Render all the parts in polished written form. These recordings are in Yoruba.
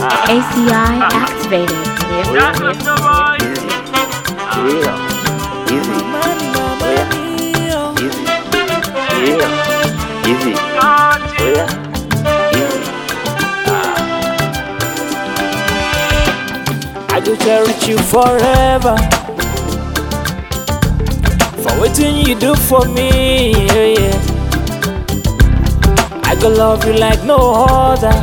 ACI activated. Easy. I go cherish you forever for waiting you do for me. Yeah. I go love you like no other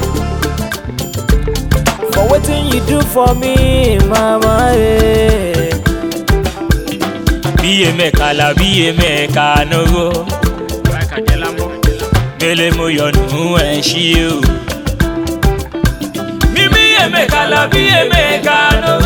for waiting you do for me, mama. Yeah. Be a mekala, be a meka no go. Mele mo yonu and shiu. Mekala be a meka no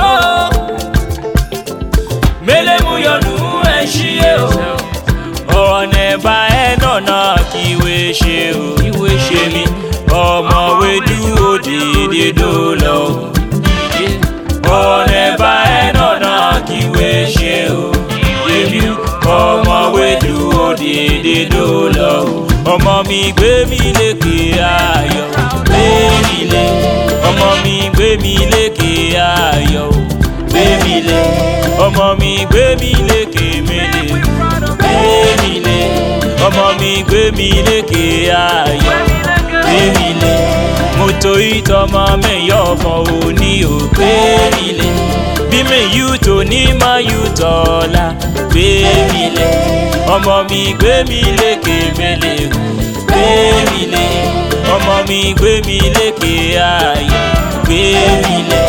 go. Mele mu yonu e shie o. O neba e no na ki we she o. Iwe she mi. Omo we do odi do lo. O neba e no na ki we she o. Iwe omo we do odi do lo. Omo mi gbe mi leke ayo. Gbe mi le. Ọmọ mi gbé mi lékè ayọ̀ gbé mi lé ọmọ mi gbé mi lékè mele gbé mi lé ọmọ mi gbé mi lékè ayọ̀ gbé mi lé mo torí tọmọ mẹyọ ọmọ òní ò gbé mi lé bí mẹyù tó ní máyù tọ́lá gbé mi lé ọmọ mi gbé mi lékè mele gbé mi lé ọmọ mi gbé mi lékè ayọ̀ gbé mi lé.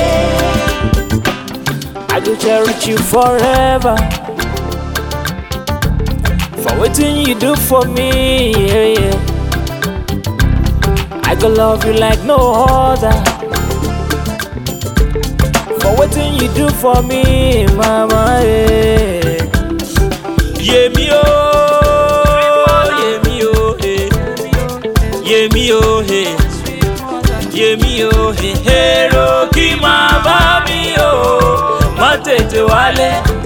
I go cherish you forever for waiting you do for me. Yeah. I go love you like no other for waiting you do for me, mama. Yeah me oh, yeah me oh, hey. Yeah me oh, hey. Yemi o hero ki ma ba mi o ma tètè wálé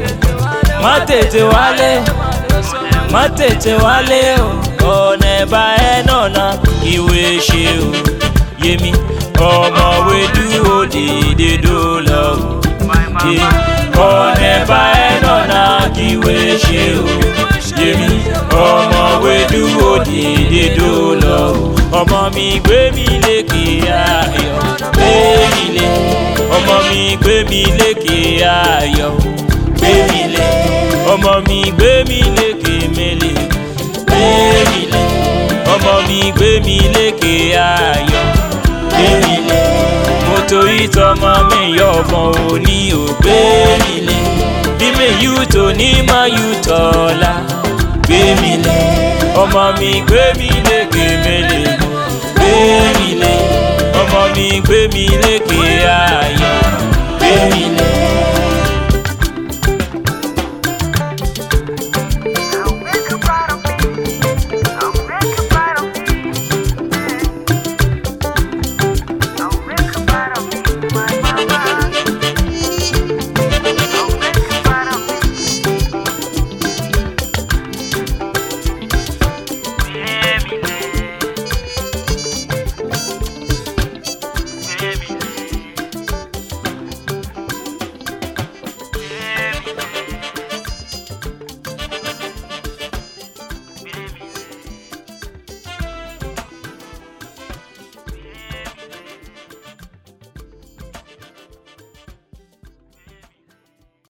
o ọ̀nà ẹ̀bá ẹ̀ nọ̀nà ìwé ṣe o Yemi ọmọ we dúró dìde dó lọ o ọ̀nà ẹ̀bá ẹ̀ nọ̀nà ìwé ṣe o Yemi ọmọ we dúró dìde dó lọ o ọmọ mi gbé mi lékè ayọ̀ gbé mi lé ọmọ mi gbé mi lékè ayọ̀ gbé mi lé ọmọ mi gbé mi lékè mele gbé mi lé ọmọ mi gbé mi lékè ayọ̀ gbé mi lé mo torí tọmọ mi yọ ọmọ òní ò gbé mi lé bí mẹyù tó ní máyù tọ́lá gbé mi lé ọmọ mi gbé mi lékè mele gbé mi lé ọmọ mi gbé mi lékè